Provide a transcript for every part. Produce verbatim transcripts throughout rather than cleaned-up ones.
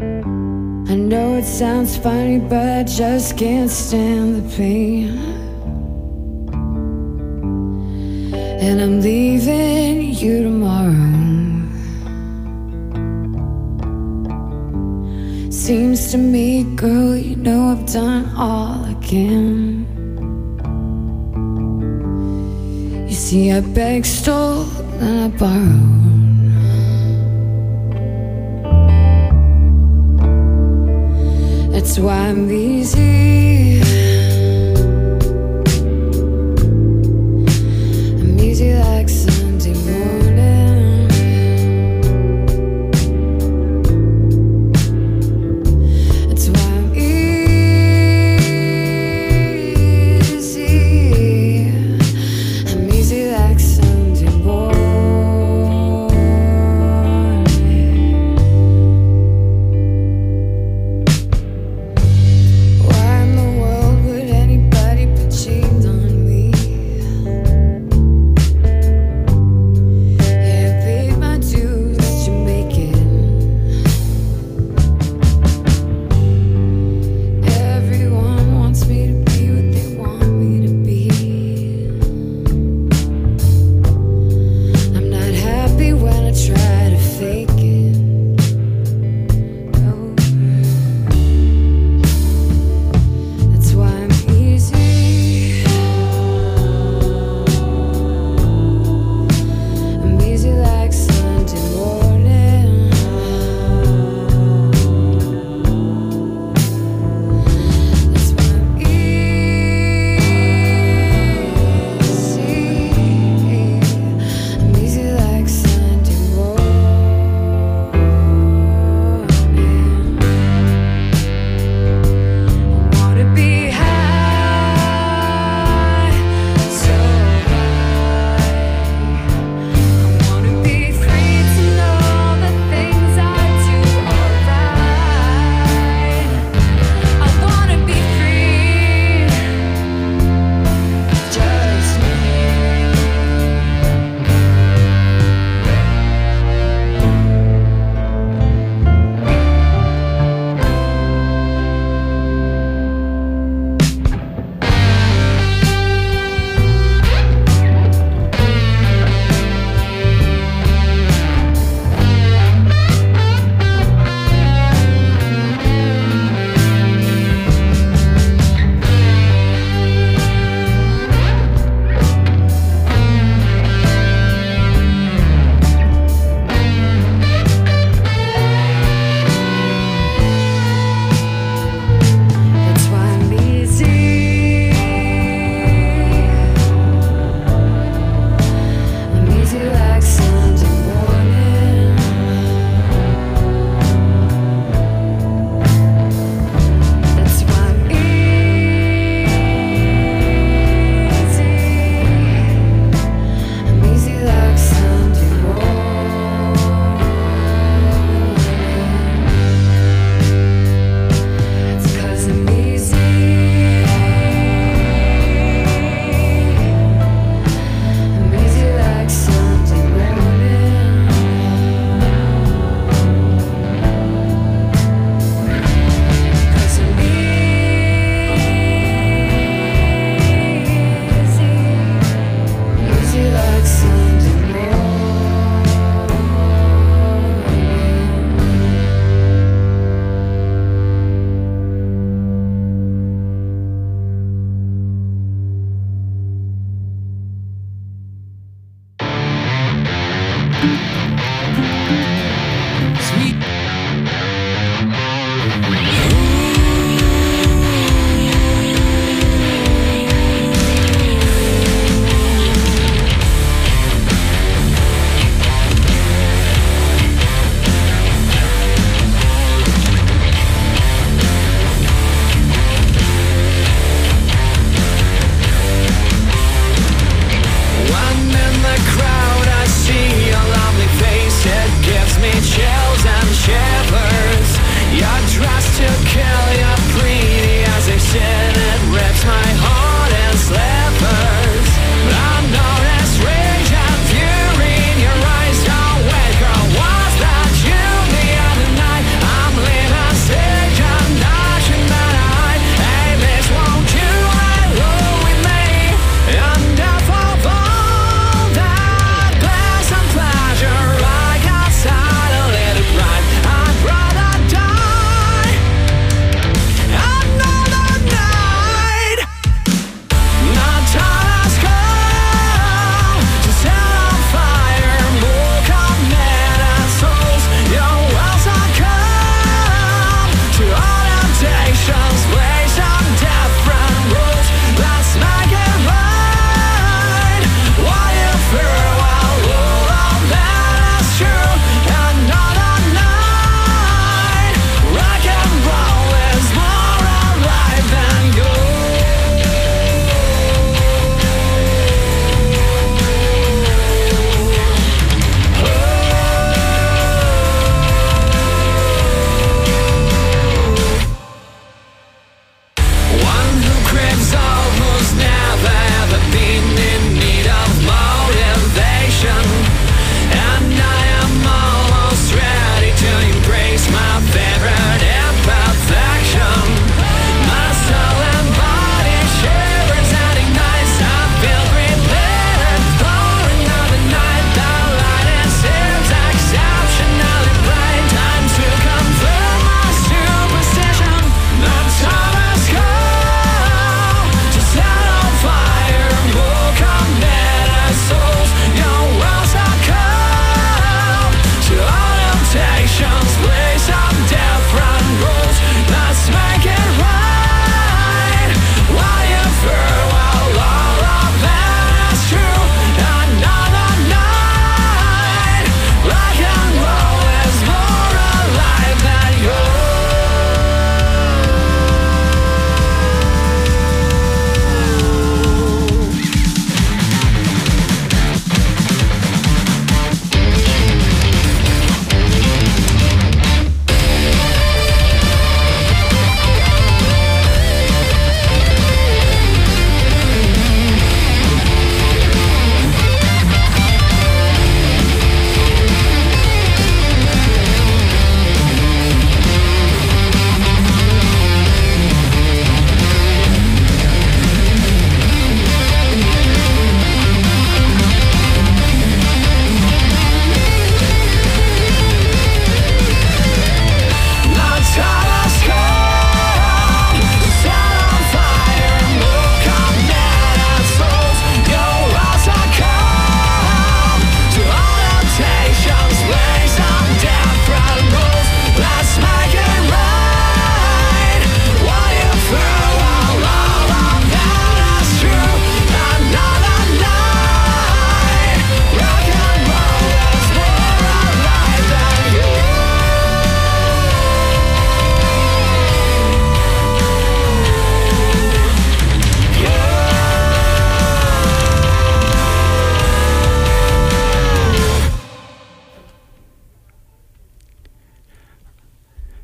I know it sounds funny, but I just can't stand the pain. And I'm leaving you tomorrow. Seems to me, girl, you know I've done all I can. You see, I begged, stole, and I borrowed. That's why I'm easy. I'm easy like Sunday morning. That's why I'm easy. I'm easy like Sunday morning. Why in the world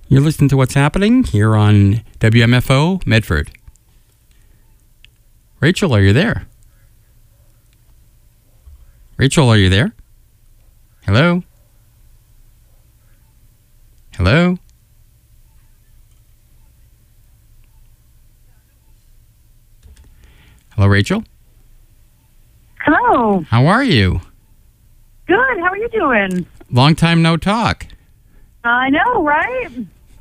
You're listening to What's Happening here on W M F O Medford. Rachel, are you there? Rachel, are you there? Hello? Hello? Hello, Rachel? Hello. How are you? Good. How are you doing? Long time no talk. I know, right?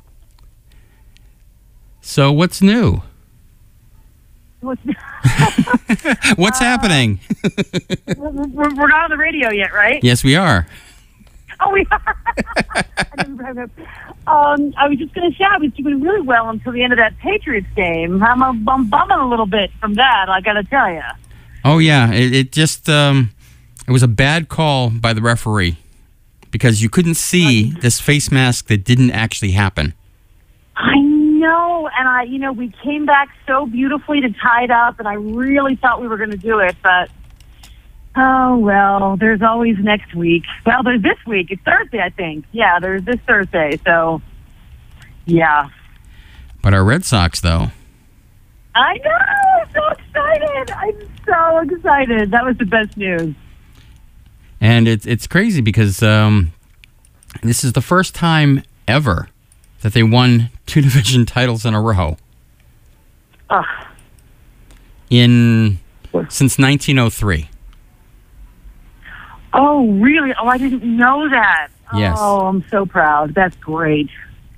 So what's new? What's, What's uh, happening? we're, we're not on the radio yet, right? Yes, we are. Oh, we are. I, um, I was just going to say I was doing really well until the end of that Patriots game. I'm, a, I'm bumming a little bit from that, I got to tell you. Oh, yeah. It, it just, um, it was a bad call by the referee because you couldn't see this face mask that didn't actually happen. I know, and I, you know, we came back so beautifully to tie it up, and I really thought we were going to do it, but oh, well, there's always next week. Well, there's this week. It's Thursday, I think. Yeah, there's this Thursday, so, yeah. But our Red Sox, though. I know! I'm so excited! I'm so excited. That was the best news. And it's it's crazy because um, this is the first time ever that they won two division titles in a row. Ugh. In since nineteen oh three. Oh, really? Oh, I didn't know that. Yes. Oh, I'm so proud. That's great.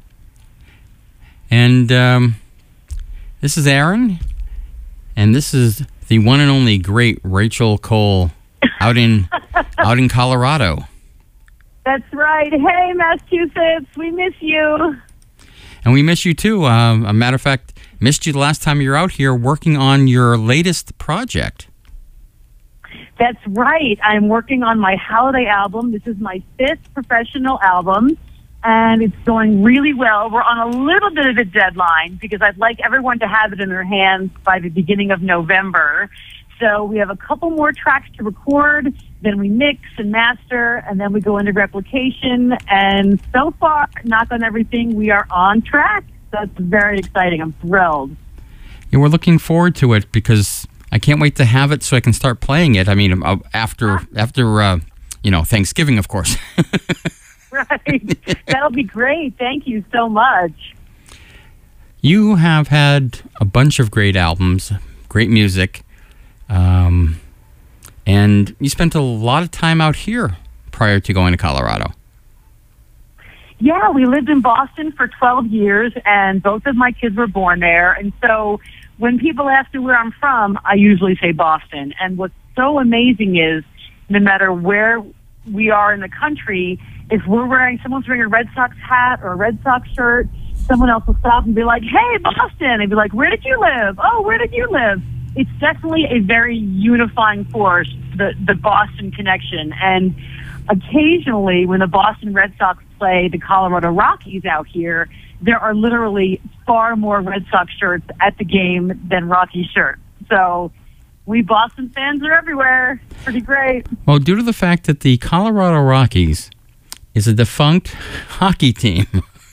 And um, this is Aaron, and this is the one and only great Rachel Cole out in out in Colorado. That's right. Hey, Massachusetts, we miss you. And we miss you too. Um, a matter of fact, missed you the last time you were out here working on your latest project. That's right. I'm working on my holiday album. This is my fifth professional album, and it's going really well. We're on a little bit of a deadline because I'd like everyone to have it in their hands by the beginning of November. So we have a couple more tracks to record, then we mix and master, and then we go into replication. And so far, knock on everything, we are on track. That's very exciting. I'm thrilled. Yeah, we're looking forward to it because I can't wait to have it so I can start playing it. I mean, uh, after, after uh, you know, Thanksgiving, of course. Right. That'll be great. Thank you so much. You have had a bunch of great albums, great music. Um, and you spent a lot of time out here prior to going to Colorado. Yeah, we lived in Boston for twelve years, and both of my kids were born there. And so when people ask me where I'm from, I usually say Boston. And what's so amazing is no matter where we are in the country, if we're wearing, someone's wearing a Red Sox hat or a Red Sox shirt, someone else will stop and be like, hey, Boston. And be like, where did you live? Oh, where did you live? It's definitely a very unifying force, the, the Boston connection. And occasionally when the Boston Red Sox play the Colorado Rockies out here, there are literally far more Red Sox shirts at the game than Rocky shirts. So we Boston fans are everywhere. Pretty great. Well, due to the fact that the Colorado Rockies is a defunct hockey team.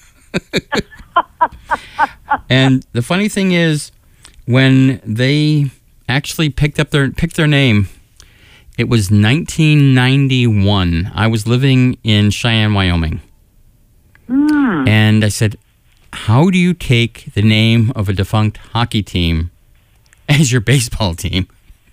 And the funny thing is, when they actually picked up their picked their name, it was nineteen ninety-one. I was living in Cheyenne, Wyoming. Mm. And I said, how do you take the name of a defunct hockey team as your baseball team?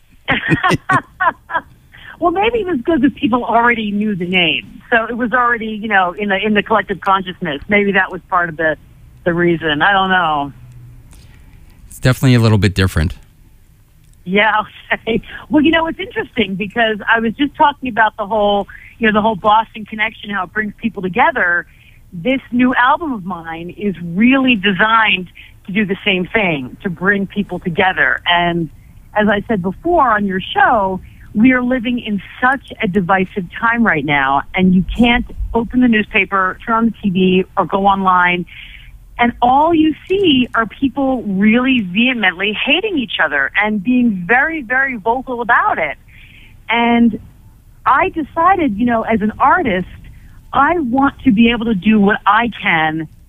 Well, maybe it was good because people already knew the name. So it was already, you know, in the in the collective consciousness. Maybe that was part of the, the reason. I don't know. It's definitely a little bit different. Yeah, I'll say. Well, you know, it's interesting because I was just talking about the whole, you know, the whole Boston connection, how it brings people together. This new album of mine is really designed to do the same thing, to bring people together. And as I said before on your show, we are living in such a divisive time right now, and you can't open the newspaper, turn on the T V, or go online, and all you see are people really vehemently hating each other and being very, very vocal about it. And I decided, you know, as an artist, I want to be able to do what I can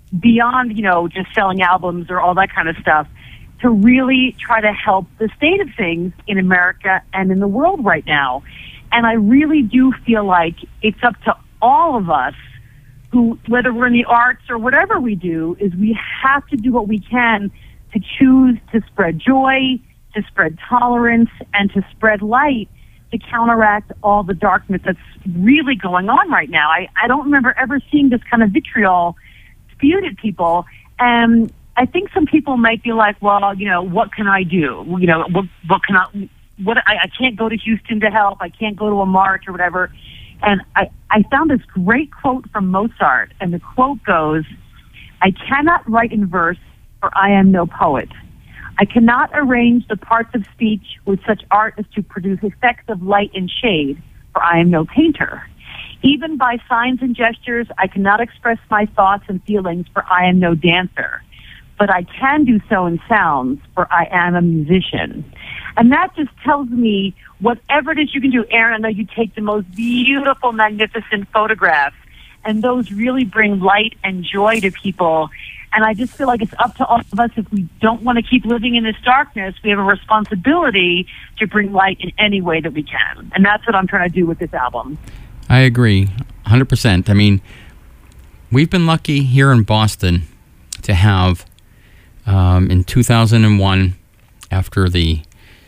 beyond, you know, just selling albums or all that kind of stuff, to really try to help the state of things in America and in the world right now. And I really do feel like it's up to all of us who, whether we're in the arts or whatever we do, is we have to do what we can to choose to spread joy, to spread tolerance, and to spread light to counteract all the darkness that's really going on right now. I, I don't remember ever seeing this kind of vitriol spewed at people. And I think some people might be like, well, you know, what can I do? You know, what, what can I, what, I, I can't go to Houston to help. I can't go to a march or whatever. And I, I found this great quote from Mozart. And the quote goes, I cannot write in verse, for I am no poet. I cannot arrange the parts of speech with such art as to produce effects of light and shade, for I am no painter. Even by signs and gestures, I cannot express my thoughts and feelings, for I am no dancer. But I can do so in sounds, for I am a musician. And that just tells me whatever it is you can do. Aaron, I know you take the most beautiful, magnificent photographs, and those really bring light and joy to people. And I just feel like it's up to all of us. If we don't want to keep living in this darkness, we have a responsibility to bring light in any way that we can. And that's what I'm trying to do with this album. I agree, one hundred percent. I mean, we've been lucky here in Boston to have, um, in two thousand one, after the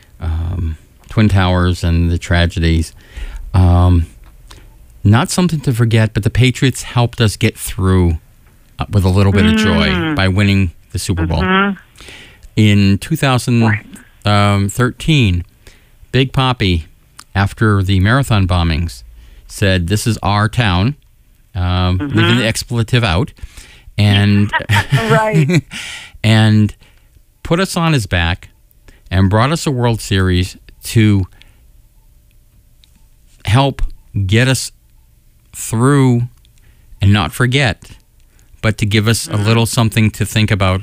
um, Twin Towers and the tragedies, um, not something to forget, but the Patriots helped us get through uh, with a little bit mm. of joy by winning the Super Bowl. Mm-hmm. In two thousand thirteen, Big Papi, after the marathon bombings, said, this is our town, um, mm-hmm. leaving the expletive out, and right. and put us on his back and brought us a World Series to help get us through and not forget, but to give us mm-hmm. a little something to think about.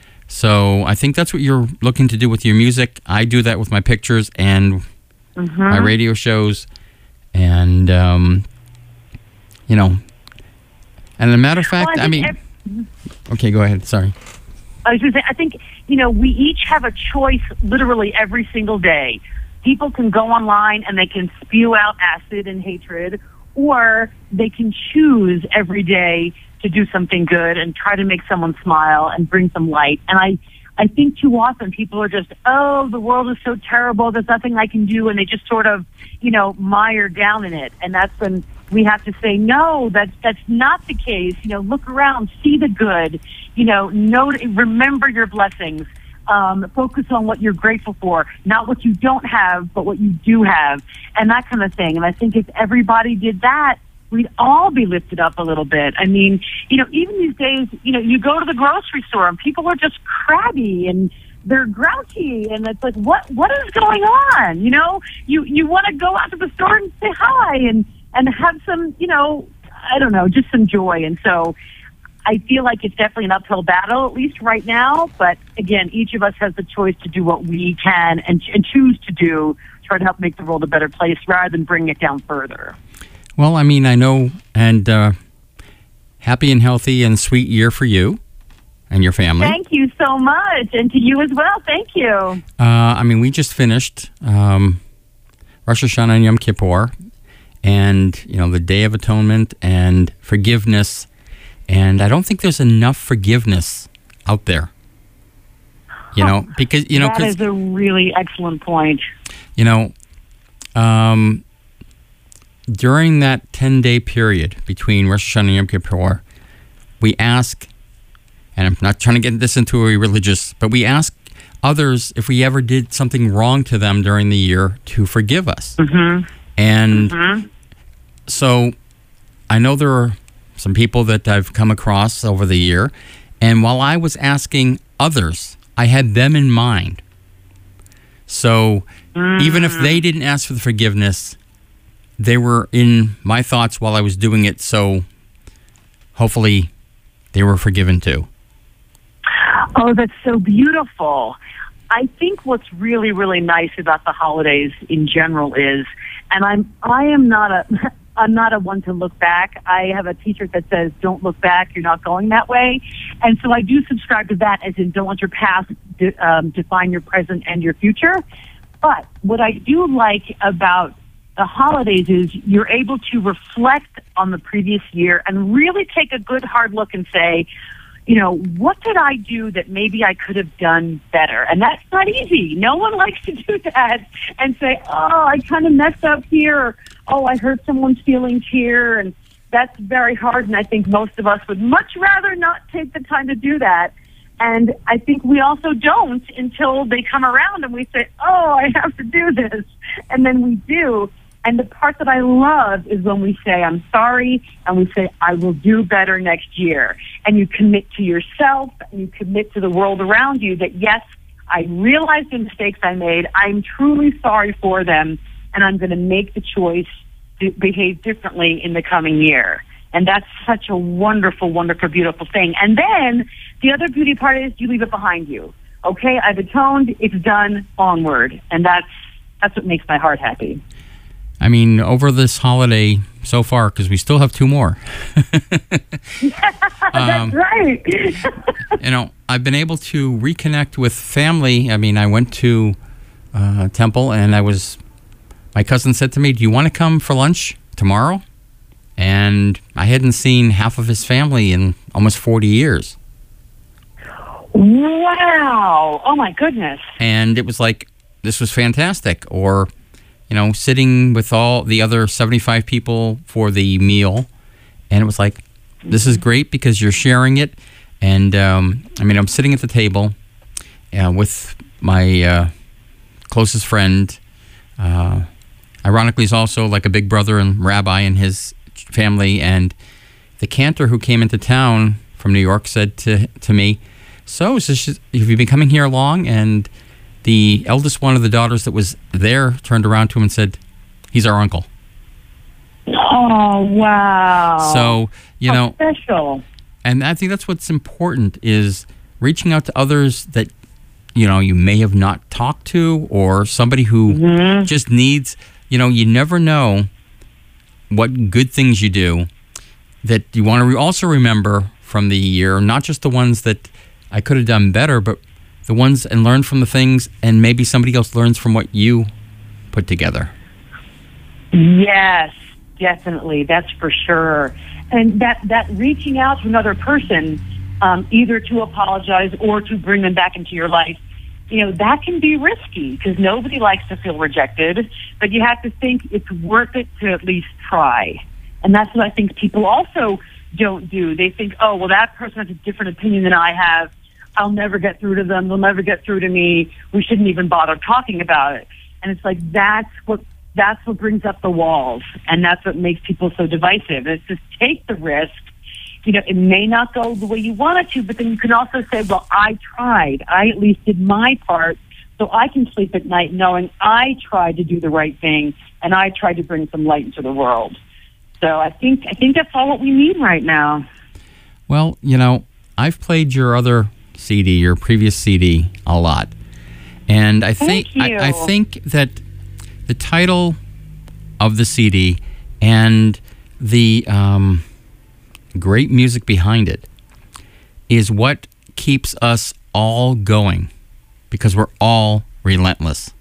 So I think that's what you're looking to do with your music. I do that with my pictures and mm-hmm. my radio shows. And, um, you know, and as a matter of fact, well, I, I mean, every, okay, go ahead. Sorry. I was going to say, I think, you know, we each have a choice literally every single day. People can go online and they can spew out acid and hatred, or they can choose every day to do something good and try to make someone smile and bring some light. And I, I think too often people are just, oh, the world is so terrible, there's nothing I can do, and they just sort of, you know, mire down in it. And that's when we have to say, no, that's, that's not the case. You know, look around, see the good, you know, note, remember your blessings, um, focus on what you're grateful for, not what you don't have, but what you do have, and that kind of thing. And I think if everybody did that, we'd all be lifted up a little bit. I mean, you know, even these days, you know, you go to the grocery store and people are just crabby and they're grouchy, and it's like, what what is going on? You know, you you want to go out to the store and say hi and and have some, you know, I don't know, just some joy. And so I feel like it's definitely an uphill battle, at least right now. But again, each of us has the choice to do what we can and, and choose to do, try to help make the world a better place rather than bring it down further. Well, I mean, I know, and uh, happy and healthy and sweet year for you and your family. Thank you so much, and to you as well. Thank you. Uh, I mean, we just finished um, Rosh Hashanah and Yom Kippur, and, you know, the Day of Atonement and forgiveness, and I don't think there's enough forgiveness out there, you know, because, you know, that is a really excellent point. You know, um... during that ten-day period between Rosh Hashanah and Yom Kippur, we ask, and I'm not trying to get this into a religious, but we ask others if we ever did something wrong to them during the year to forgive us. Mm-hmm. And mm-hmm. so I know there are some people that I've come across over the year, and while I was asking others, I had them in mind. So mm-hmm. even if they didn't ask for the forgiveness, they were in my thoughts while I was doing it, so hopefully they were forgiven too. Oh, that's so beautiful. I think what's really, really nice about the holidays in general is, and I'm, I am not a, I'm not a one to look back. I have a t-shirt that says, don't look back, you're not going that way. And so I do subscribe to that, as in don't let your past de- um, define your present and your future. But what I do like about the holidays is you're able to reflect on the previous year and really take a good hard look and say, you know, what did I do that maybe I could have done better? And that's not easy. No one likes to do that and say, oh, I kind of messed up here. Or, oh, I hurt someone's feelings here. And that's very hard. And I think most of us would much rather not take the time to do that. And I think we also don't until they come around and we say, oh, I have to do this. And then we do. And the part that I love is when we say, I'm sorry, and we say, I will do better next year. And you commit to yourself, and you commit to the world around you that, yes, I realize the mistakes I made. I'm truly sorry for them, and I'm going to make the choice to behave differently in the coming year. And that's such a wonderful, wonderful, beautiful thing. And then the other beauty part is you leave it behind you. Okay, I've atoned, it's done, onward. And that's that's what makes my heart happy. I mean, over this holiday so far, because we still have two more. Yeah, um, that's right. You know, I've been able to reconnect with family. I mean, I went to uh, Temple, and I was, my cousin said to me, do you want to come for lunch tomorrow? And I hadn't seen half of his family in almost forty years. Wow. Oh, my goodness. And it was like, this was fantastic. Or, you know, sitting with all the other seventy-five people for the meal. And it was like, this is great because you're sharing it. And, um, I mean, I'm sitting at the table uh, with my uh, closest friend. Uh, ironically, he's also like a big brother and rabbi in his family. And the cantor who came into town from New York said to, to me, so is this, have you been coming here long? And the eldest one of the daughters that was there turned around to him and said, he's our uncle. Oh, wow. So, you How know, special. and I think that's what's important is reaching out to others that, you know, you may have not talked to, or somebody who Mm-hmm. just needs, you know, you never know what good things you do that you want to re- also remember from the year, not just the ones that I could have done better, but the ones and learn from the things, and maybe somebody else learns from what you put together. Yes, definitely. That's for sure. And that, that reaching out to another person, um, either to apologize or to bring them back into your life, you know, that can be risky because nobody likes to feel rejected, but you have to think it's worth it to at least try. And that's what I think people also don't do. They think, oh, well, that person has a different opinion than I have. I'll never get through to them. They'll never get through to me. We shouldn't even bother talking about it. And it's like, that's what, that's what brings up the walls. And that's what makes people so divisive. It's just take the risk. You know, it may not go the way you want it to, but then you can also say, well, I tried. I at least did my part, so I can sleep at night knowing I tried to do the right thing and I tried to bring some light into the world. So I think I think that's all what we need right now. Well, you know, I've played your other C D, your previous C D, a lot, and I think Thank you. I, I think that the title of the C D and the um, great music behind it is what keeps us all going, because we're all relentless.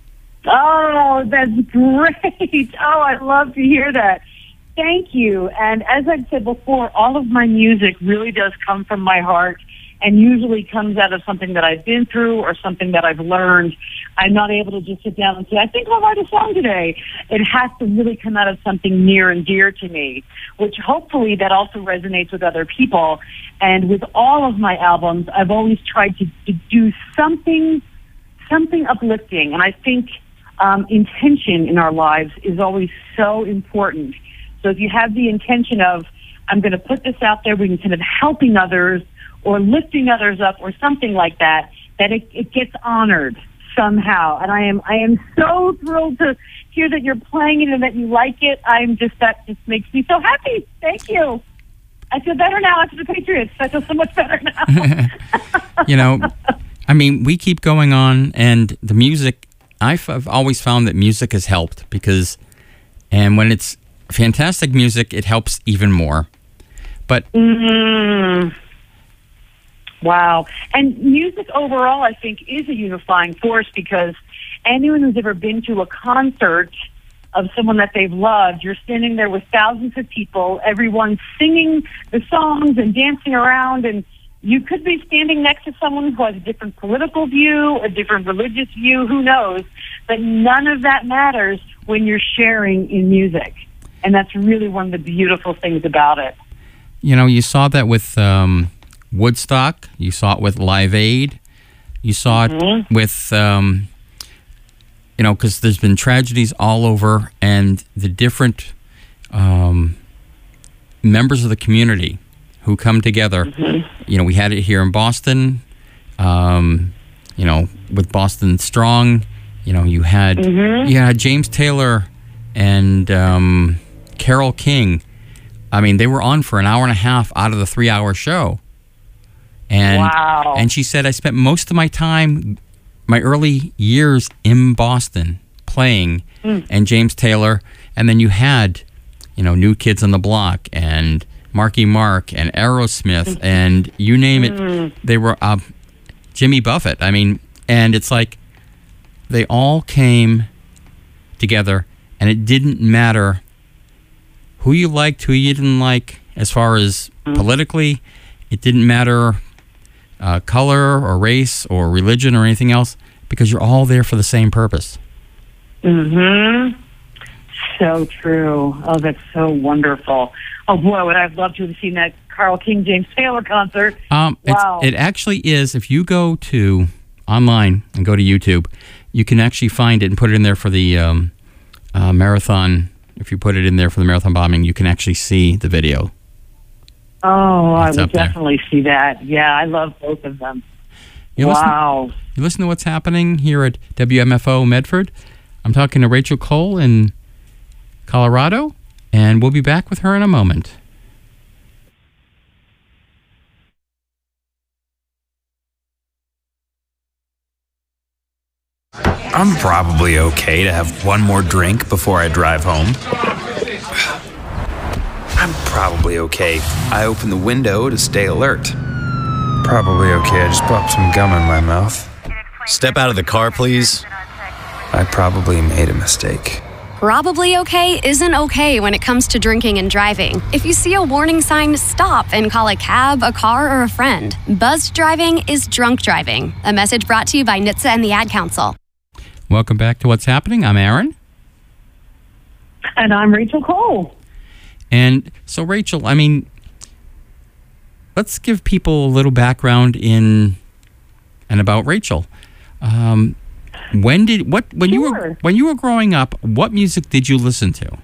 Oh, that's great. Oh, I love to hear that. Thank you. And as I've said before, all of my music really does come from my heart and usually comes out of something that I've been through or something that I've learned. I'm not able to just sit down and say, I think I'll write a song today. It has to really come out of something near and dear to me, which hopefully that also resonates with other people. And with all of my albums, I've always tried to, to do something, something uplifting. And I think um, intention in our lives is always so important. So if you have the intention of, I'm going to put this out there with the intent of helping others or lifting others up or something like that, that it, it gets honored somehow. And I am I am so thrilled to hear that you're playing it and that you like it. I'm just, that just makes me so happy. Thank you. I feel better now after the Patriots. I feel so much better now. You know, I mean, we keep going on, and the music, I've, I've always found that music has helped because, and when it's fantastic music, it helps even more. But Mm. Wow. And music overall, I think, is a unifying force because anyone who's ever been to a concert of someone that they've loved, you're standing there with thousands of people, everyone singing the songs and dancing around, and you could be standing next to someone who has a different political view, a different religious view, who knows, but none of that matters when you're sharing in music. And that's really one of the beautiful things about it. You know, you saw that with um, Woodstock. You saw it with Live Aid. You saw Mhm. it with, um, you know, because there's been tragedies all over, and the different um, members of the community who come together. Mhm. You know, we had it here in Boston, um, you know, with Boston Strong. You know, you had, Mhm. you had James Taylor and um, Carole King. I mean, they were on for an hour and a half out of the three-hour show. And, Wow. and she said, I spent most of my time, my early years in Boston playing, Mm. and James Taylor. And then you had, you know, New Kids on the Block and Marky Mark and Aerosmith and you name it. Mm. They were uh, Jimmy Buffett. I mean, and it's like they all came together, and it didn't matter who you liked, who you didn't like, as far as politically. It didn't matter uh, color or race or religion or anything else, because you're all there for the same purpose. Mm-hmm. So true. Oh, that's so wonderful. Oh, boy, would I have loved to have seen that Carole King, James Taylor concert. Um, Wow. it's, it actually is. If you go to online and go to YouTube, you can actually find it and put it in there for the um, uh, marathon. If you put it in there for the marathon bombing, you can actually see the video. Oh, I It's would up there. definitely see that. Yeah, I love both of them. You listen, Wow. you listen to what's happening here at W M F O Medford. I'm talking to Rachel Cole in Colorado, and we'll be back with her in a moment. I'm probably okay to have one more drink before I drive home. I'm probably okay. I open the window to stay alert. Probably okay. I just popped some gum in my mouth. Step out of the car, please. I probably made a mistake. Probably okay isn't okay when it comes to drinking and driving. If you see a warning sign, stop and call a cab, a car, or a friend. Buzzed driving is drunk driving. A message brought to you by N H T S A and the Ad Council. Welcome back to What's Happening. I'm Aaron. And I'm Rachel Cole. And so, Rachel, I mean, let's give people a little background in and about Rachel. Um, when did what when you were Sure. when you were growing up, what music did you listen to?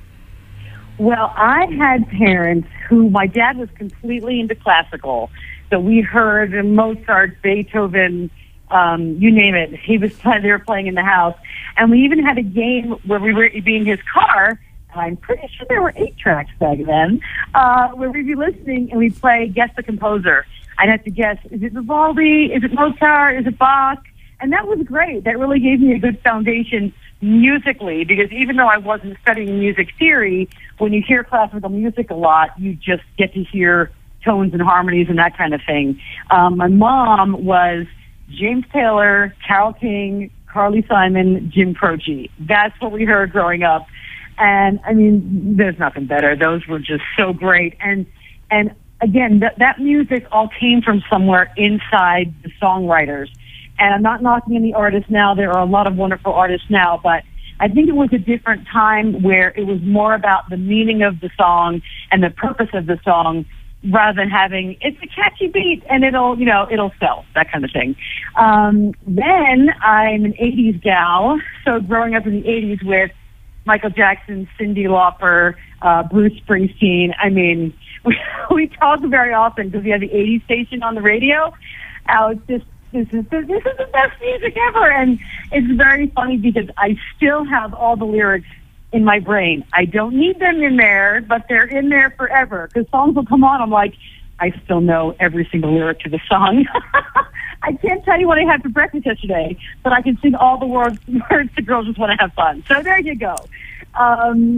Well, I had parents who, my dad was completely into classical. So we heard Mozart, Beethoven, um, you name it. He was they were playing in the house. And we even had a game where we were be in his car. And I'm pretty sure there were eight tracks back then, uh, where we'd be listening and we'd play Guess the Composer. I'd have to guess, is it Vivaldi? Is it Mozart? Is it Bach? And that was great. That really gave me a good foundation musically, because even though I wasn't studying music theory, when you hear classical music a lot, you just get to hear tones and harmonies and that kind of thing. Um, my mom was James Taylor, Carole King, Carly Simon, Jim Croce. That's what we heard growing up. And, I mean, there's nothing better. Those were just so great. And, and again, th- that music all came from somewhere inside the songwriters. And I'm not knocking any artists now. There are a lot of wonderful artists now, but I think it was a different time where it was more about the meaning of the song and the purpose of the song, rather than having, it's a catchy beat and it'll, you know, it'll sell, that kind of thing. Um, then I'm an eighties gal, so growing up in the eighties with Michael Jackson, Cyndi Lauper, uh, Bruce Springsteen. I mean, we, we talk very often because we have the eighties station on the radio. Uh, it's just, this is, this is the best music ever. And it's very funny because I still have all the lyrics in my brain. I don't need them in there, but they're in there forever. Because songs will come on, I'm like, I still know every single lyric to the song. I can't tell you what I had for breakfast yesterday, but I can sing all the words, words to Girls Just Want to Have Fun. So there you go. Um,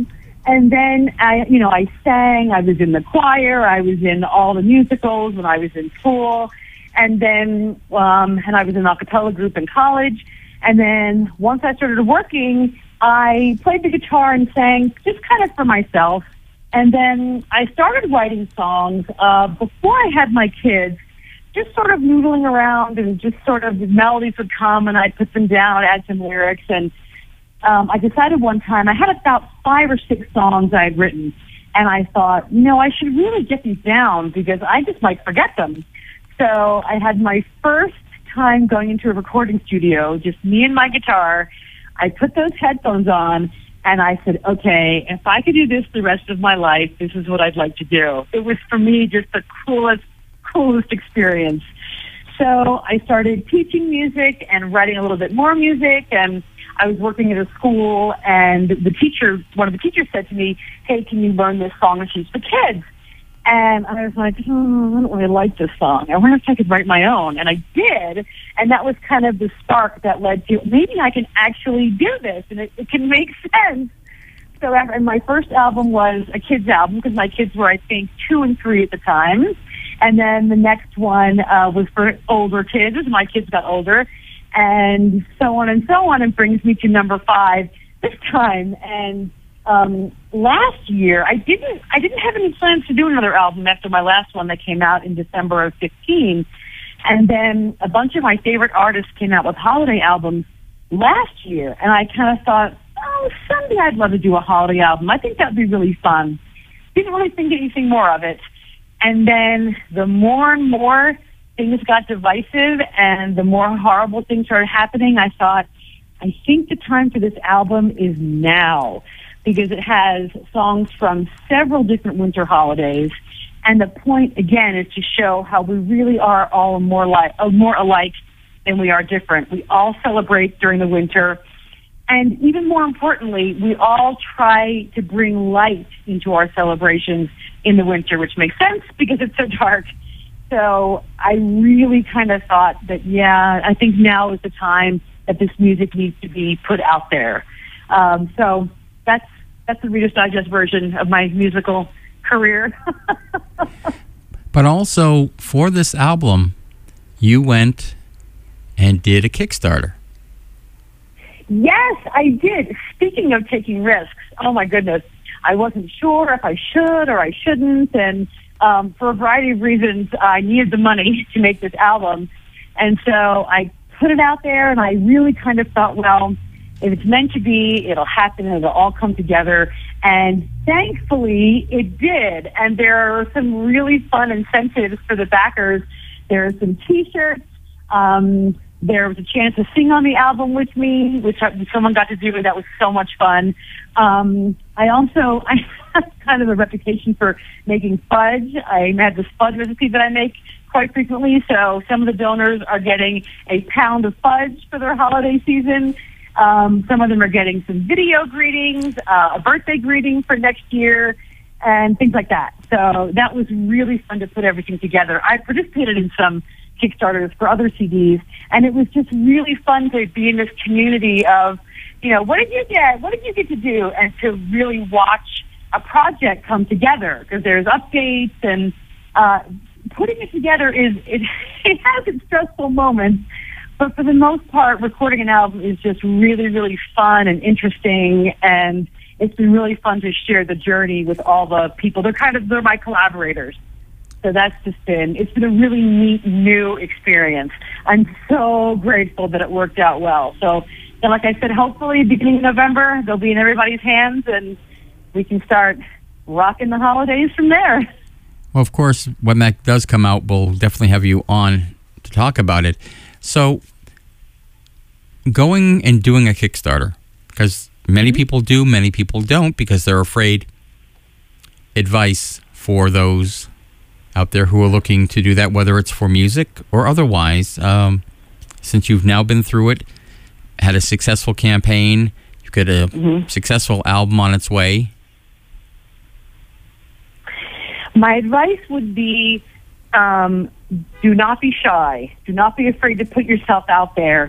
And then I, you know, I sang, I was in the choir, I was in all the musicals when I was in school. And then, um, and I was in an a cappella group in college. And then once I started working, I played the guitar and sang just kind of for myself. And then I started writing songs uh, before I had my kids, just sort of noodling around and just sort of melodies would come and I'd put them down, add some lyrics. And um, I decided one time, I had about five or six songs I had written. And I thought, you know, I should really get these down because I just might forget them. So I had my first time going into a recording studio, just me and my guitar. I put those headphones on and I said, okay, if I could do this the rest of my life, this is what I'd like to do. It was for me just the coolest, coolest experience. So I started teaching music and writing a little bit more music, and I was working at a school, and the teacher, one of the teachers said to me, hey, can you learn this song and teach the kids? And I was like, oh, I don't really like this song. I wonder if I could write my own. And I did, and that was kind of the spark that led to, maybe I can actually do this, and it, it can make sense. So after, and my first album was a kids' album, because my kids were, I think, two and three at the time. And then the next one uh, was for older kids as my kids got older, and so on and so on. It brings me to number five this time. And Um, last year, I didn't, I didn't have any plans to do another album after my last one that came out in December of fifteen. And then a bunch of my favorite artists came out with holiday albums last year. And I kind of thought, oh, someday I'd love to do a holiday album. I think that'd be really fun. Didn't really think anything more of it. And then the more and more things got divisive and the more horrible things started happening, I thought, I think the time for this album is now, because it has songs from several different winter holidays. And the point, again, is to show how we really are all more, li- uh, more alike than we are different. We all celebrate during the winter. And even more importantly, we all try to bring light into our celebrations in the winter, which makes sense because it's so dark. So I really kind of thought that, yeah, I think now is the time that this music needs to be put out there. Um, so that's that's the Reader's Digest version of my musical career. But also, for this album, you went and did a Kickstarter. Yes, I did. Speaking of taking risks, oh my goodness, I wasn't sure if I should or I shouldn't, and um, for a variety of reasons, I needed the money to make this album. And so I put it out there, and I really kind of thought, well, if it's meant to be, it'll happen, and it'll all come together. And thankfully, it did. And there are some really fun incentives for the backers. There are some T-shirts. Um, there was a chance to sing on the album with me, which someone got to do, and that was so much fun. Um, I also, I have kind of a reputation for making fudge. I had this fudge recipe that I make quite frequently, so some of the donors are getting a pound of fudge for their holiday season. Um, some of them are getting some video greetings, uh, a birthday greeting for next year, and things like that. So that was really fun to put everything together. I participated in some Kickstarters for other C Ds, and it was just really fun to be in this community of, you know, what did you get? What did you get to do? And to really watch a project come together, because there's updates, and uh, putting it together is, it, it has its stressful moments. But for the most part, recording an album is just really, really fun and interesting, and it's been really fun to share the journey with all the people. They're kind of, they're my collaborators. So that's just been, it's been a really neat, new experience. I'm so grateful that it worked out well. So, and like I said, hopefully beginning of November, they'll be in everybody's hands, and we can start rocking the holidays from there. Well, of course, when that does come out, we'll definitely have you on to talk about it. So, going and doing a Kickstarter, because many people do, many people don't, because they're afraid. Advice for those out there who are looking to do that, whether it's for music or otherwise, um, since you've now been through it, had a successful campaign, you've got a mm-hmm. successful album on its way. My advice would be, um, do not be shy. Do not be afraid to put yourself out there.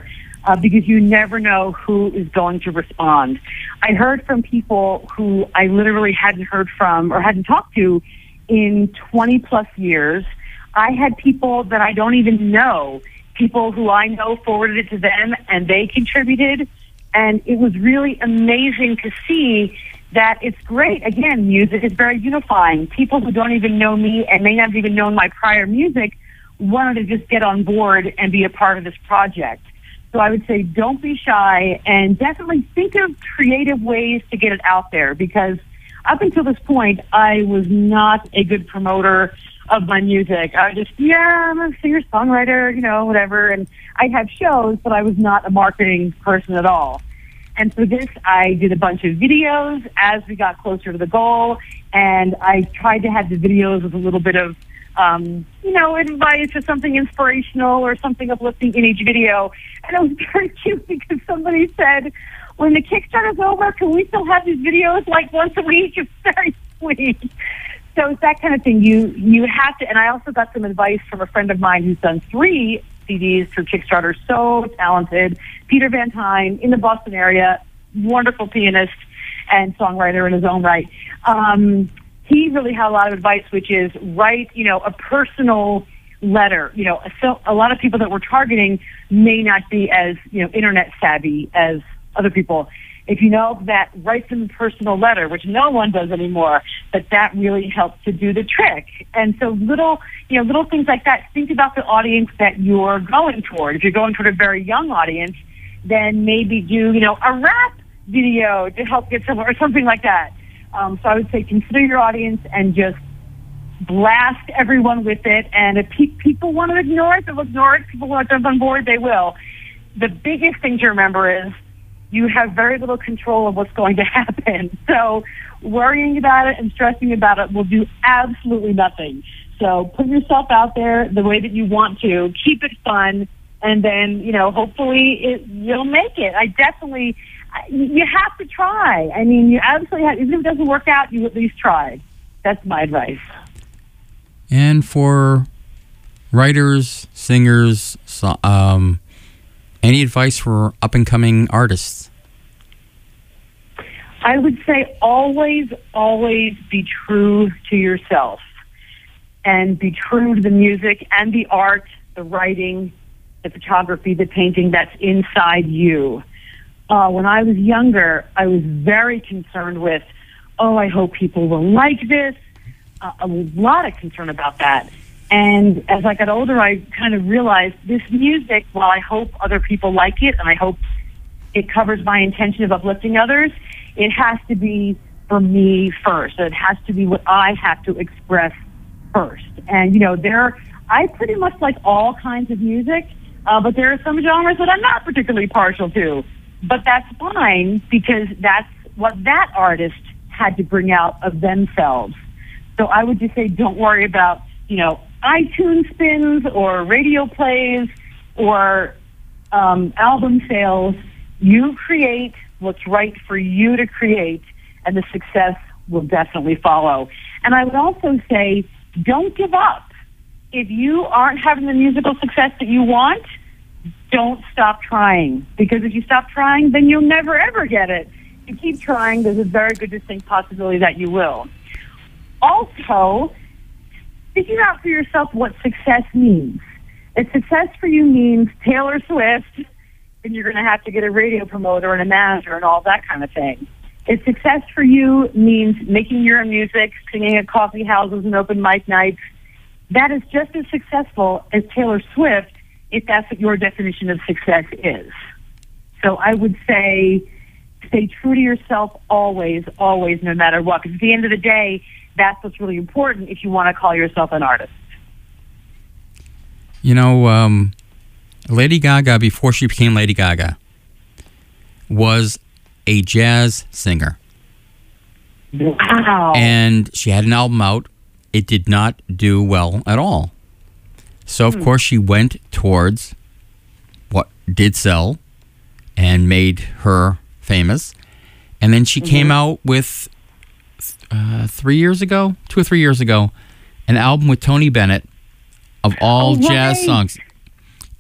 uh, because you never know who is going to respond. I heard from people who I literally hadn't heard from or hadn't talked to in twenty plus years. I had people that I don't even know, people who I know forwarded it to them and they contributed. And it was really amazing to see that it's great. Again, music is very unifying. People who don't even know me and may not have even known my prior music wanted to just get on board and be a part of this project. So I would say don't be shy and definitely think of creative ways to get it out there, because up until this point, I was not a good promoter of my music. I was just, yeah, I'm a singer-songwriter, you know, whatever. And I'd have shows, but I was not a marketing person at all. And for this, I did a bunch of videos as we got closer to the goal, and I tried to have the videos with a little bit of, um, you know, advice or something inspirational or something uplifting in each video. And it was very cute because somebody said, when the Kickstarter's over, can we still have these videos like once a week? It's very sweet. So it's that kind of thing. You you have to, and I also got some advice from a friend of mine who's done three C Ds through Kickstarter. So talented, Peter Van Tine in the Boston area, wonderful pianist and songwriter in his own right. Um, he really had a lot of advice, which is write, you know, a personal letter. You know, so a lot of people that we're targeting may not be as, you know, internet savvy as other people. If you know that, write them a personal letter, which no one does anymore, but that really helps to do the trick. And so little, you know, little things like that. Think about the audience that you're going toward. If you're going toward a very young audience, then maybe do, you know, a rap video to help get somewhere or something like that. Um, so I would say consider your audience and just blast everyone with it. And if pe- people want to ignore it, they'll ignore it. People want to jump on board, they will. The biggest thing to remember is you have very little control of what's going to happen. So worrying about it and stressing about it will do absolutely nothing. So put yourself out there the way that you want to. Keep it fun. And then, you know, hopefully it, you'll make it. I definitely, you have to try. I mean, you absolutely have, even if it doesn't work out, you at least tried. That's my advice. And for writers, singers, so, um, any advice for up-and-coming artists? I would say always, always be true to yourself and be true to the music and the art, the writing, the photography, the painting that's inside you. Uh, when I was younger, I was very concerned with, oh, I hope people will like this. Uh, a lot of concern about that. And as I got older, I kind of realized this music, while I hope other people like it and I hope it covers my intention of uplifting others, it has to be for me first. It has to be what I have to express first. And, you know, there, I pretty much like all kinds of music, uh, but there are some genres that I'm not particularly partial to. But that's fine because that's what that artist had to bring out of themselves. So I would just say don't worry about, you know, iTunes spins or radio plays or um, album sales. You create what's right for you to create, and the success will definitely follow. And I would also say don't give up. If you aren't having the musical success that you want, don't stop trying. Because if you stop trying, then you'll never, ever get it. If you keep trying, there's a very good distinct possibility that you will. Also, figure out for yourself what success means. If success for you means Taylor Swift, then you're going to have to get a radio promoter and a manager and all that kind of thing. If success for you means making your own music, singing at coffee houses and open mic nights, that is just as successful as Taylor Swift if that's what your definition of success is. So I would say stay true to yourself always, always, no matter what. Because at the end of the day, that's what's really important if you want to call yourself an artist. You know, um, Lady Gaga, before she became Lady Gaga, was a jazz singer. Wow. And she had an album out. It did not do well at all. So, of hmm. course, she went towards what did sell and made her famous. And then she mm-hmm. came out with, uh, three years ago, two or three years ago, an album with Tony Bennett of all oh, jazz right. songs.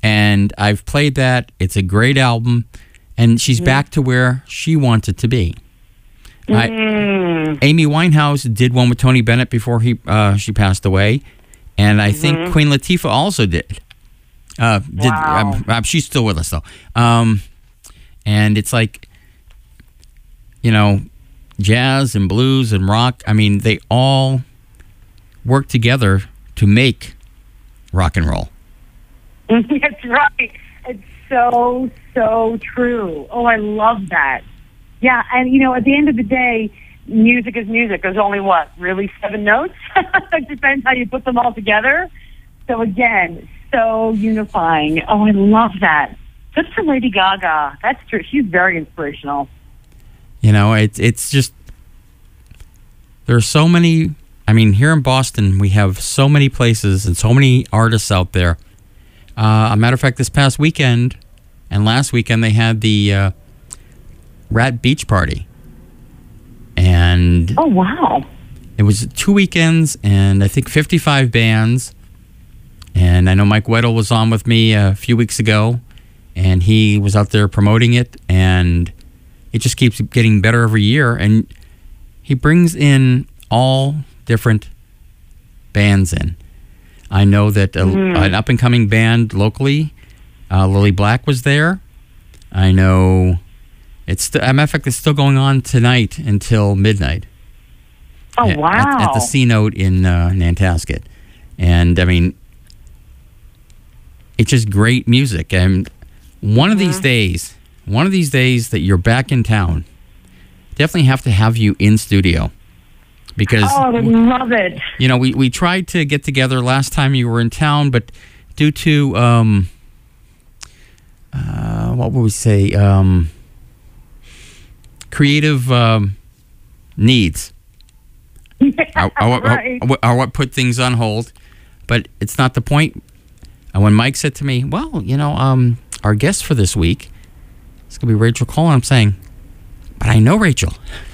And I've played that. It's a great album. And she's Mm-hmm. back to where she wants it to be. I, Mm. Amy Winehouse did one with Tony Bennett before he uh, she passed away. And I think Queen Latifah also did. Uh, did Wow. um, uh, she's still with us, though. Um, and it's like, you know, jazz and blues and rock. I mean, they all work together to make rock and roll. That's right. It's so, so true. Oh, I love that. Yeah, and, you know, at the end of the day, music is music. There's only, what, really seven notes? It depends how you put them all together. So, again, so unifying. Oh, I love that. Good for Lady Gaga. That's true. She's very inspirational. You know, it's it's just, there are so many, I mean, here in Boston, we have so many places and so many artists out there. Uh, a matter of fact, this past weekend and last weekend, they had the uh, Rat Beach Party. And Oh, wow. it was two weekends and I think fifty-five bands. And I know Mike Weddle was on with me a few weeks ago, and he was out there promoting it, and it just keeps getting better every year. And he brings in all different bands in. I know that a, an up-and-coming band locally, uh, Lily Black, was there. I know it's, st- as a matter of fact, it's still going on tonight until midnight. Oh, at- wow. At, at the C Note in uh, Nantasket. And, I mean, it's just great music. And one of these days, one of these days that you're back in town, definitely have to have you in studio. Because, Oh, I love it. you know, we, we tried to get together last time you were in town, but due to, um, uh, what would we say, um, creative um, needs are, are, what- Right. are, are what put things on hold. But it's not the point. And when Mike said to me, well, you know, um, our guest for this week is going to be Rachel Cole, and I'm saying, but I know Rachel.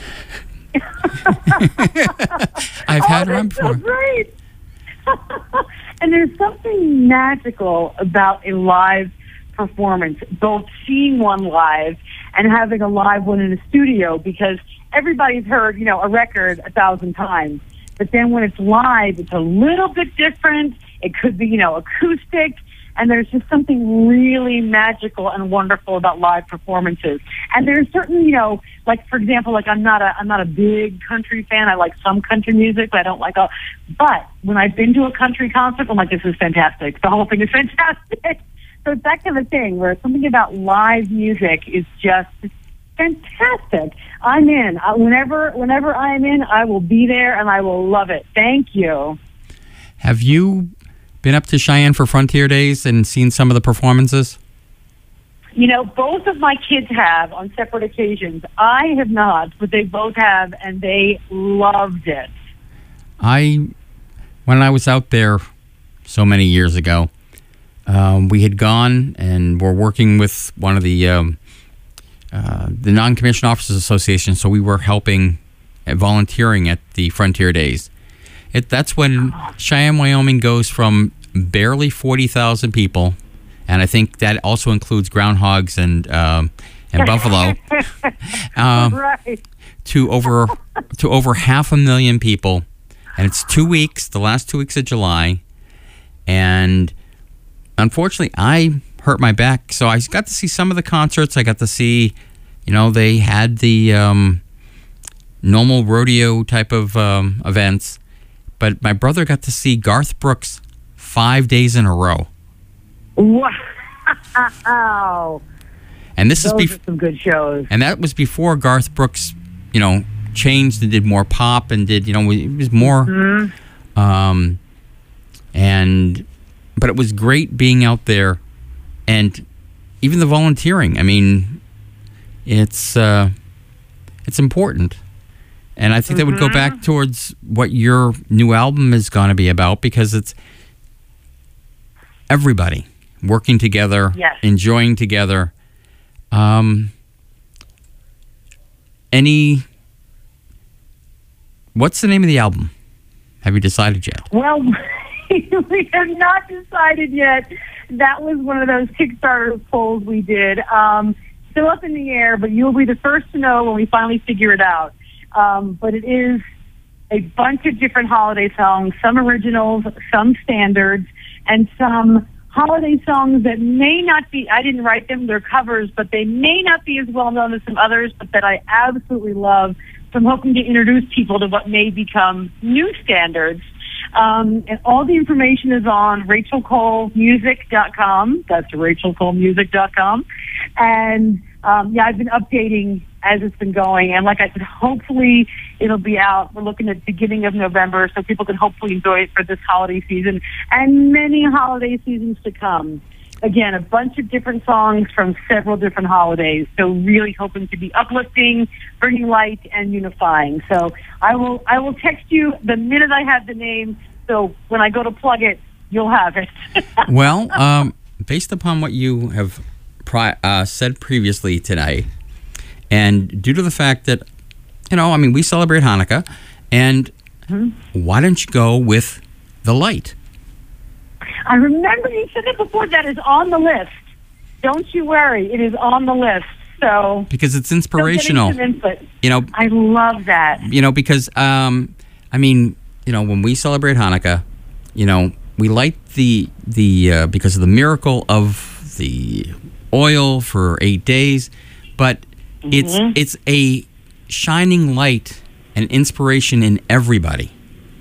I've had her on That's so before. great. And there's something magical about a live performance, both seeing one live and having a live one in a studio, because everybody's heard, you know, a record a thousand times. But then when it's live, it's a little bit different. It could be, you know, acoustic. And there's just something really magical and wonderful about live performances. And there's certain, you know, like, for example, like I'm not a, I'm not a big country fan. I like some country music, but I don't like all. But when I've been to a country concert, I'm like, this is fantastic. The whole thing is fantastic. So it's that kind of thing where something about live music is just fantastic. I'm in. Uh, whenever, whenever I am in, I will be there and I will love it. Thank you. Have you been up to Cheyenne for Frontier Days and seen some of the performances? You know, both of my kids have on separate occasions. I have not, but they both have, and they loved it. I, when I was out there so many years ago, um, we had gone and were working with one of the um, uh, the Non-Commissioned Officers Association, so we were helping, uh, volunteering at the Frontier Days. It, that's when Cheyenne, Wyoming goes from barely forty thousand people, and I think that also includes groundhogs and um, and buffalo, um, Right. to over to over half a million people, and it's two weeks, the last two weeks of July, and unfortunately, I hurt my back, so I got to see some of the concerts. I got to see, you know, they had the um, normal rodeo type of um, events. But my brother got to see Garth Brooks five days in a row. Wow. And this Those is bef- are some good shows. and that was before Garth Brooks, you know, changed and did more pop and did, you know, it was more Mm-hmm. um and but it was great being out there, and even the volunteering. I mean, it's uh it's important. And I think that would go back towards what your new album is going to be about, because it's everybody working together, Yes. enjoying together. Um, any, what's the name of the album? Have you decided yet? Well, we have not decided yet. that was one of those Kickstarter polls we did. Um, still up in the air, but you'll be the first to know when we finally figure it out. Um, but it is a bunch of different holiday songs, some originals, some standards, and some holiday songs that may not be, I didn't write them, they're covers, but they may not be as well known as some others, but that I absolutely love. So I'm hoping to introduce people to what may become new standards. Um, and all the information is on rachel cole music dot com. That's rachel cole music dot com. And um, yeah, I've been updating as it's been going. And like I said, hopefully it'll be out. We're looking at the beginning of November, so people can hopefully enjoy it for this holiday season and many holiday seasons to come. Again, a bunch of different songs from several different holidays. So really hoping to be uplifting, bringing light, and unifying. So I will I will text you the minute I have the name. So when I go to plug it, you'll have it. Well, um, based upon what you have pri- uh, said previously today, and due to the fact that, you know, I mean, we celebrate Hanukkah, and mm-hmm. why don't you go with The Light? I remember you said it before. That is on the list. Don't you worry. It is on the list. So because it's inspirational. Some input. You know, I love that. You know, because um, I mean, you know, when we celebrate Hanukkah, you know, we light the the uh, because of the miracle of the oil for eight days, but mm-hmm. it's it's a shining light and inspiration in everybody.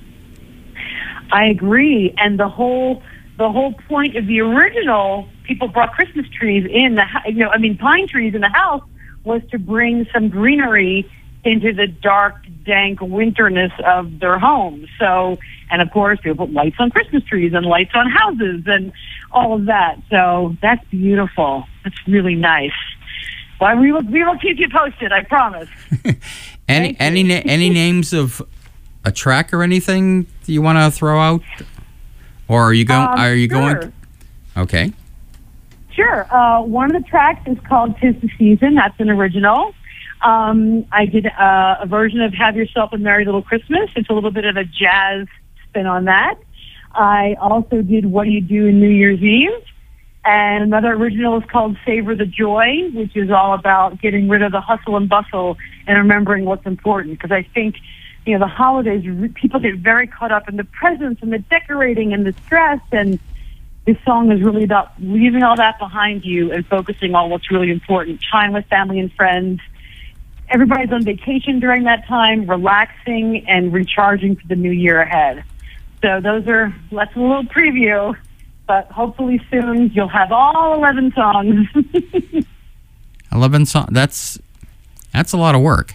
I agree, and the whole the whole point of the original, people brought Christmas trees in the you know I mean pine trees in the house, was to bring some greenery into the dark, dank winterness of their homes. So, and of course, people put lights on Christmas trees and lights on houses and all of that. So that's beautiful. That's really nice. Well, we will we will keep you posted. I promise. any any na- any names of a track or anything you want to throw out, or are you going? Um, are you sure. going? Okay. Sure. Uh, one of the tracks is called "Tis the Season." That's an original. Um, I did uh, a version of "Have Yourself a Merry Little Christmas." It's a little bit of a jazz spin on that. I also did "What Do You Do in New Year's Eve," and another original is called "Savor the Joy," which is all about getting rid of the hustle and bustle and remembering what's important. Because I think, you know, the holidays, people get very caught up in the presents and the decorating and the stress, and this song is really about leaving all that behind you and focusing on what's really important. Time with family and friends. Everybody's on vacation during that time, relaxing and recharging for the new year ahead. So those are, that's a little preview, but hopefully soon you'll have all eleven songs. eleven songs, that's, that's a lot of work.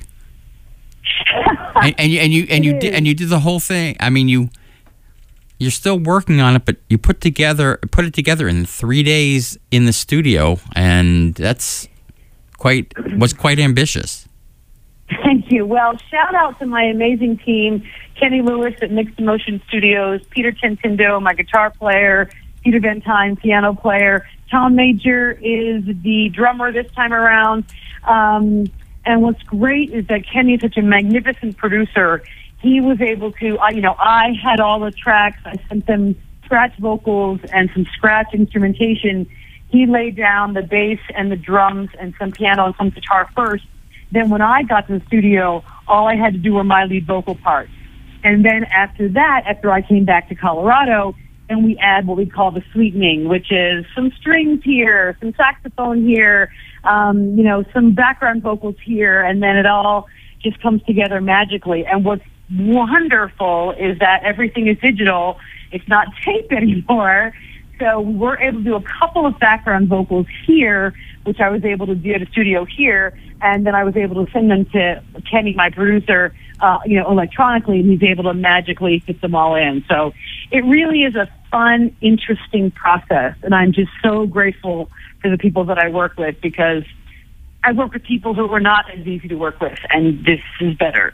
and, and you and you and you did and you did the whole thing. I mean, you you're still working on it, but you put together put it together in three days in the studio, and that's quite was quite ambitious. Thank you. Well, shout out to my amazing team: Kenny Lewis at Mixed Emotion Studios, Peter Tintindo, my guitar player, Peter Ventine, piano player. Tom Major is the drummer this time around. Um, And what's great is that Kenny is such a magnificent producer. He was able to, uh, you know, I had all the tracks. I sent them scratch vocals and some scratch instrumentation. He laid down the bass and the drums and some piano and some guitar first. Then when I got to the studio, all I had to do were my lead vocal parts. And then after that, after I came back to Colorado, then we add what we call the sweetening, which is some strings here, some saxophone here, um, you know, some background vocals here, and then it all just comes together magically. And what's wonderful is that everything is digital. It's not tape anymore. So we're able to do a couple of background vocals here, which I was able to do at a studio here, and then I was able to send them to Kenny, my producer, uh, you know, electronically, and he's able to magically fit them all in. So it really is a fun, interesting process, and I'm just so grateful for the people that I work with, because I work with people who are not as easy to work with, and this is better.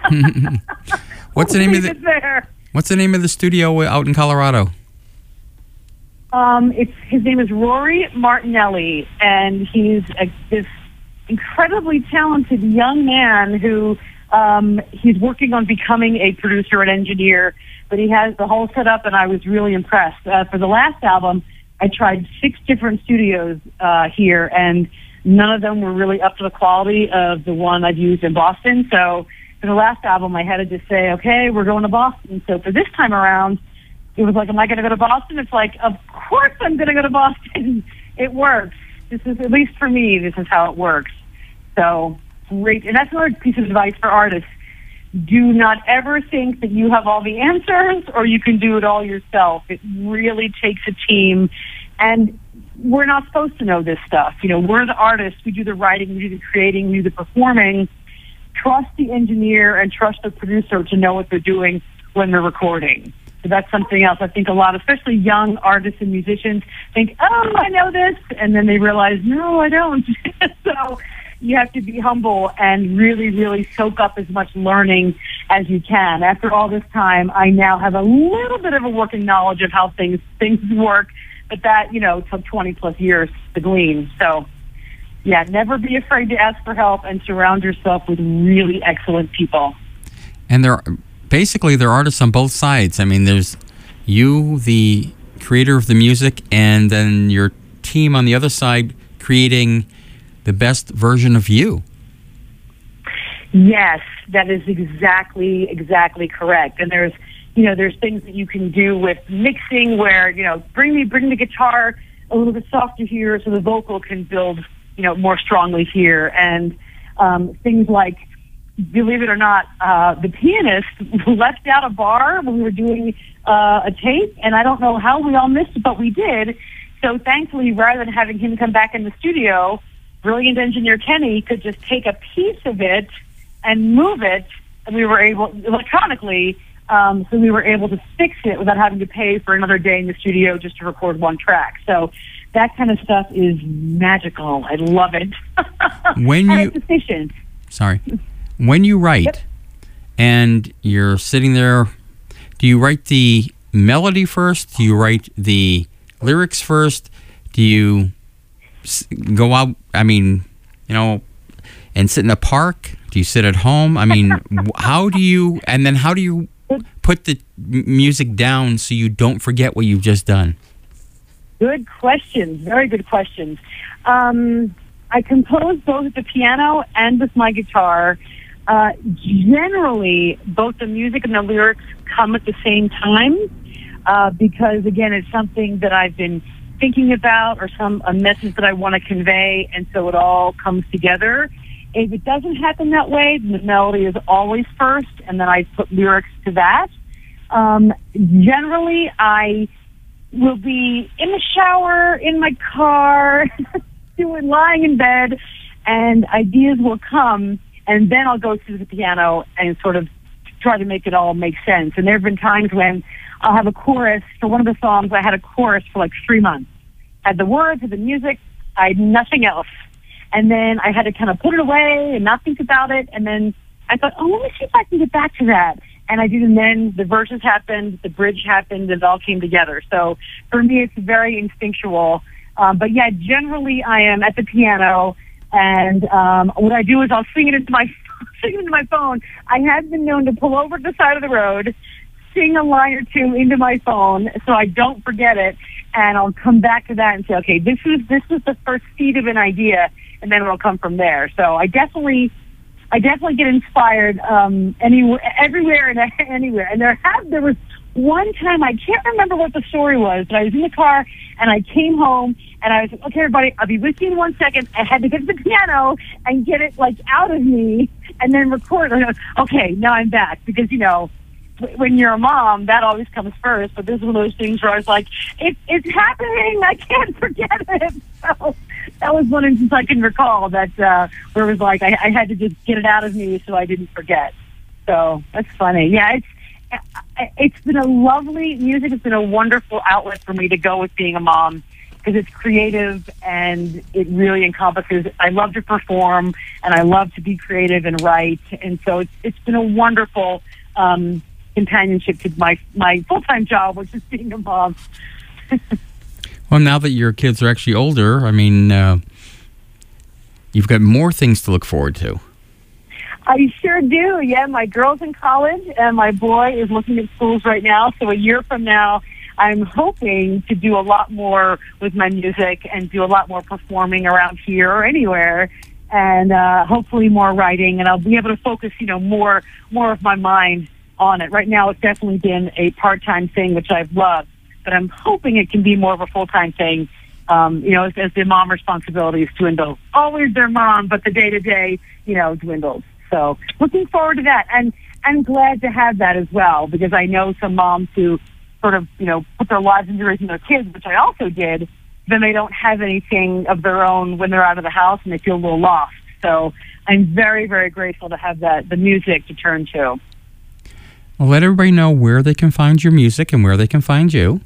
What's the name of the What's the name of the studio out in Colorado? Um, it's his name is Rory Martinelli, and he's a, this incredibly talented young man who um, he's working on becoming a producer and engineer. But he has the whole setup, and I was really impressed. Uh, for the last album, I tried six different studios uh, here, and none of them were really up to the quality of the one I've used in Boston. So for the last album, I had to just say, okay, we're going to Boston. So for this time around, it was like, am I going to go to Boston? It's like, of course I'm going to go to Boston. It works. This is, at least for me, this is how it works. So great. And that's another piece of advice for artists. Do not ever think that you have all the answers or you can do it all yourself. It really takes a team. And we're not supposed to know this stuff. You know, we're the artists. We do the writing, we do the creating, we do the performing. Trust the engineer and trust the producer to know what they're doing when they're recording. So that's something else. I think a lot, especially young artists and musicians, think, oh, I know this. And then they realize, no, I don't. So you have to be humble and really, really soak up as much learning as you can. After all this time, I now have a little bit of a working knowledge of how things things work, but that, you know, took twenty plus years to glean. So, yeah, never be afraid to ask for help and surround yourself with really excellent people. And there, basically, there are artists on both sides. I mean, there's you, the creator of the music, and then your team on the other side creating the best version of you. Yes, that is exactly, exactly correct. And there's, you know, there's things that you can do with mixing where, you know, bring me, bring the guitar a little bit softer here so the vocal can build, you know, more strongly here. And um, things like, believe it or not, uh, the pianist left out a bar when we were doing uh, a tape, and I don't know how we all missed it, but we did. So thankfully, rather than having him come back in the studio, brilliant engineer Kenny could just take a piece of it and move it, and we were able, electronically, um, so we were able to fix it without having to pay for another day in the studio just to record one track. So that kind of stuff is magical. I love it. When and you, it's efficient. Sorry. When you write, Yep. and you're sitting there, do you write the melody first? Do you write the lyrics first? Do you go out, I mean, you know, and sit in a park? Do you sit at home? I mean, how do you, and then how do you put the m- music down so you don't forget what you've just done? Good questions. Very good questions. Um, I compose both with the piano and with my guitar. Uh, generally, both the music and the lyrics come at the same time uh, because, again, it's something that I've been thinking about or some a message that I want to convey, and so it all comes together. If it doesn't happen that way, the melody is always first, and then I put lyrics to that. Um, generally, I will be in the shower, in my car, doing lying in bed, and ideas will come, and then I'll go to the piano and sort of try to make it all make sense. And there have been times when I'll have a chorus. For one of the songs, I had a chorus for like three months. Had the words, had the music, I had nothing else. And then I had to kind of put it away and not think about it. And then I thought, oh, let me see if I can get back to that. And I did, and then the verses happened, the bridge happened, it all came together. So for me, it's very instinctual. Um, but yeah, generally I am at the piano, and um, what I do is I'll sing it into my sing it into my phone. I have been known to pull over to the side of the road, sing a line or two into my phone so I don't forget it, and I'll come back to that and say, okay, this is this is the first seed of an idea, and then it'll come from there. So I definitely, I definitely get inspired um, anywhere, everywhere, and anywhere. And there have there was one time, I can't remember what the story was, but I was in the car and I came home and I was like, okay, everybody, I'll be with you in one second. I had to get to the piano and get it like out of me and then record. And I was, okay, now I'm back, because you know, when you're a mom, that always comes first. But this is one of those things where I was like, it, it's happening. I can't forget it. So that was one instance I can recall that uh, where it was like I, I had to just get it out of me so I didn't forget. So that's funny. Yeah, it's it's been a lovely music. It's been a wonderful outlet for me to go with being a mom, because it's creative and it really encompasses. I love to perform and I love to be creative and write, and so it's it's been a wonderful um, companionship to my my full time job, which is being a mom. Well, now that your kids are actually older, I mean, uh, you've got more things to look forward to. I sure do. Yeah, my girl's in college and my boy is looking at schools right now. So a year from now, I'm hoping to do a lot more with my music and do a lot more performing around here or anywhere, and uh, hopefully more writing, and I'll be able to focus, you know, more more of my mind on it. Right now, it's definitely been a part-time thing, which I've loved, but I'm hoping it can be more of a full-time thing, um, you know, as, as the mom responsibilities dwindle. Always their mom, but the day-to-day, you know, dwindles. So looking forward to that, and I'm glad to have that as well, because I know some moms who sort of, you know, put their lives into raising their kids, which I also did, then they don't have anything of their own when they're out of the house and they feel a little lost. So I'm very, very grateful to have that, the music to turn to. Well, let everybody know where they can find your music and where they can find you.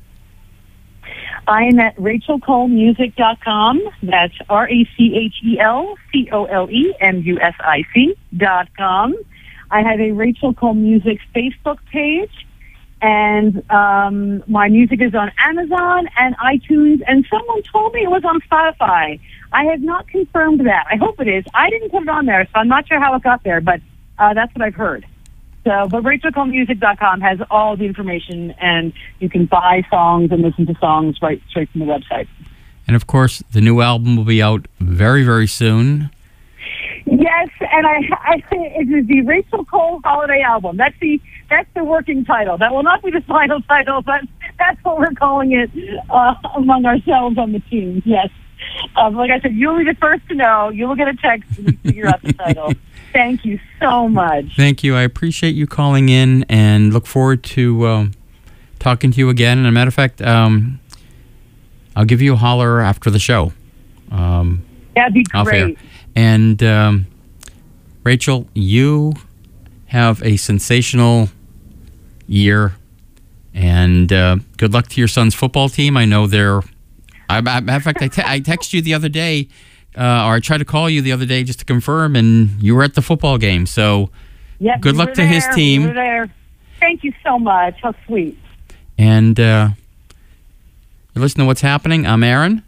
I am at rachel cole music dot com. That's R A C H E L C O L E M U S I C dot com. I have a Rachel Cole Music Facebook page, and um, my music is on Amazon and iTunes, and someone told me it was on Spotify. I have not confirmed that. I hope it is. I didn't put it on there, so I'm not sure how it got there, but uh, that's what I've heard. So, but rachel cole music dot com has all the information, and you can buy songs and listen to songs right straight from the website. And, of course, the new album will be out very, very soon. Yes, and I, I it is the Rachel Cole Holiday Album. That's the that's the working title. That will not be the final title, but that's what we're calling it uh, among ourselves on the team. Yes, um, like I said, you'll be the first to know. You'll get a text when you figure out the title. Thank you so much. Thank you. I appreciate you calling in, and look forward to um, talking to you again. And as a matter of fact, um, I'll give you a holler after the show. Um, That'd be great. And um, Rachel, you have a sensational year, and uh, good luck to your son's football team. I know they're. I, matter of fact, I, te- I texted you the other day, uh, or I tried to call you the other day just to confirm, and you were at the football game. So, yep, good we luck to there. his team. We were there. Thank you so much. How sweet. And uh, you listen to what's happening. I'm Aaron.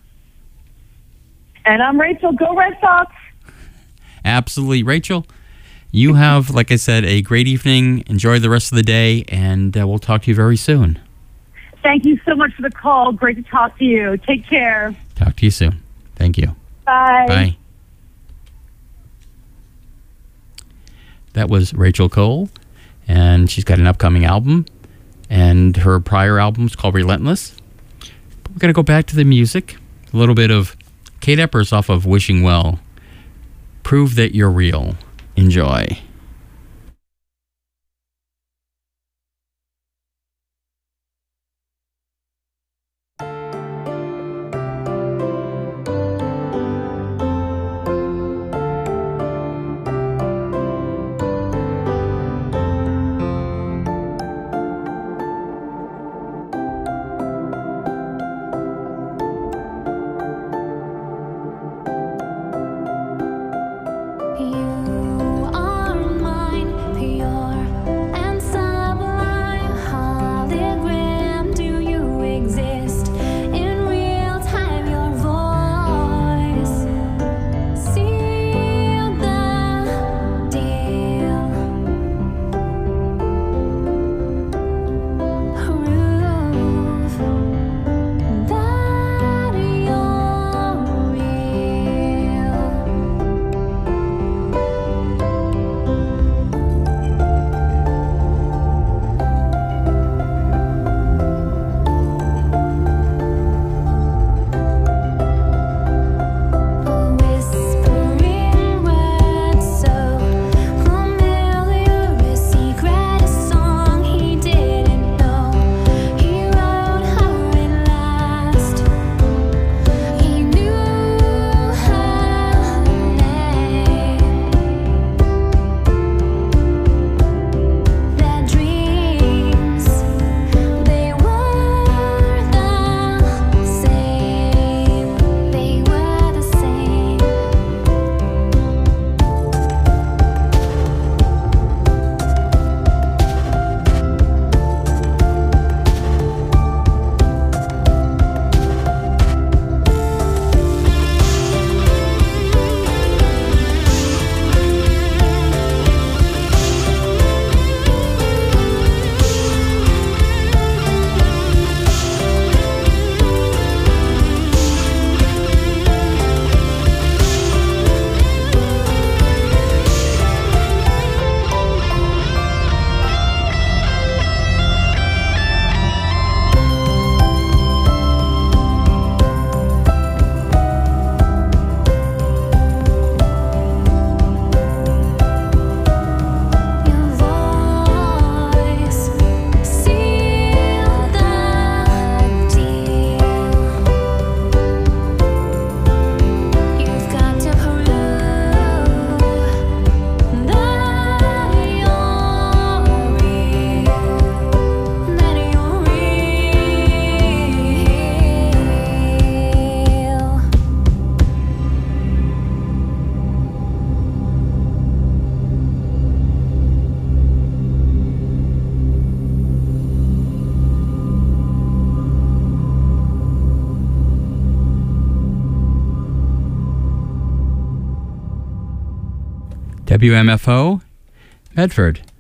And I'm Rachel. Go Red Sox. Absolutely. Rachel, you have, like I said, a great evening. Enjoy the rest of the day, and uh, we'll talk to you very soon. Thank you so much for the call. Great to talk to you. Take care. Talk to you soon. Thank you. Bye. Bye. That was Rachel Cole, and she's got an upcoming album, and her prior album is called Relentless. But we're going to go back to the music. A little bit of Kate Eppers off of Wishing Well. Prove that you're real. Enjoy. You are W M F O, Medford.